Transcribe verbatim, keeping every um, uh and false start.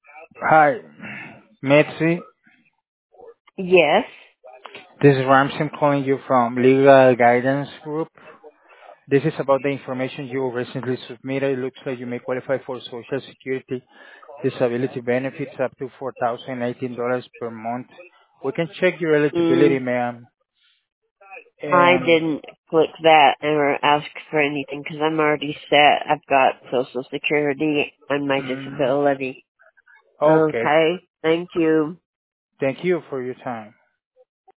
Hi, Mitzi. Yes. This is Ramsey. I'm calling you from Legal Guidance Group. This is about the information you recently submitted. It looks like you may qualify for Social Security disability benefits up to four thousand eighteen dollars per month. We can check your eligibility, Mm, ma'am. I And didn't click that or ask for anything because I'm already set. I've got Social Security and my mm, disability. okay. Okay. Thank you. Thank you for your time.